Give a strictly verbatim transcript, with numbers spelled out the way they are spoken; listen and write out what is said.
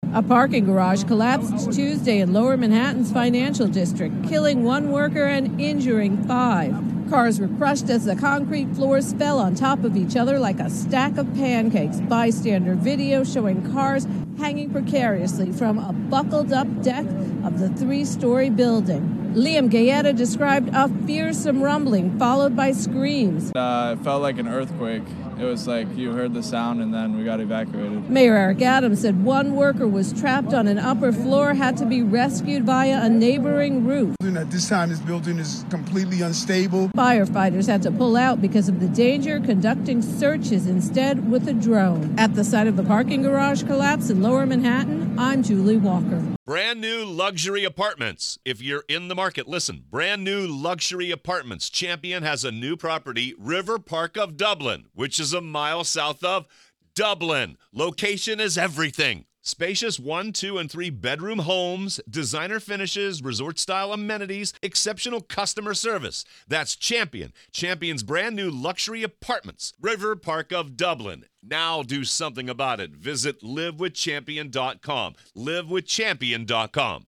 A parking garage collapsed Tuesday in Lower Manhattan's financial district, killing one worker and injuring five. Cars were crushed as the concrete floors fell on top of each other like a stack of pancakes. Bystander video showing cars hanging precariously from a buckled-up deck of the three-story building. Liam Gaeta described a fearsome rumbling followed by screams. Uh, it felt like an earthquake. It was like you heard the sound and then we got evacuated. Mayor Eric Adams said one worker was trapped on an upper floor, had to be rescued via a neighboring roof. At this time, this building is completely unstable. Firefighters had to pull out because of the danger, conducting searches instead with a drone. At the site of the parking garage collapse in Lower Manhattan, I'm Julie Walker. Brand new luxury apartments. If you're in the market, listen. Brand new luxury apartments. Champion has a new property, River Park of Dublin, which is a mile south of Dublin. Location is everything. Spacious one, two, and three bedroom homes, designer finishes, resort-style amenities, exceptional customer service. That's Champion. Champion's brand new luxury apartments, River Park of Dublin. Now do something about it. Visit live with champion dot com. live with champion dot com.